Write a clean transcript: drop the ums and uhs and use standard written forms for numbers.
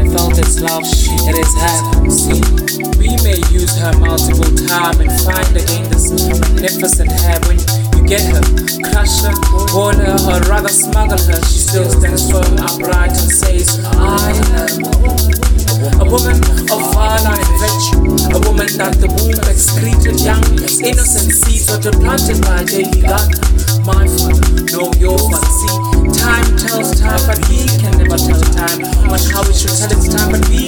I felt its love, it is her. See, we may use her multiple times and find again this magnificent hair. When you get her, crush her, hold her, or rather smuggle her, she still stands firm, upright, and says, I am a woman of valor and virtue, a woman that the womb excreted young, innocent seeds that were planted by daily God. My father, know your fancy. Time tells time, but he can never tell time on how it should tell its time, but we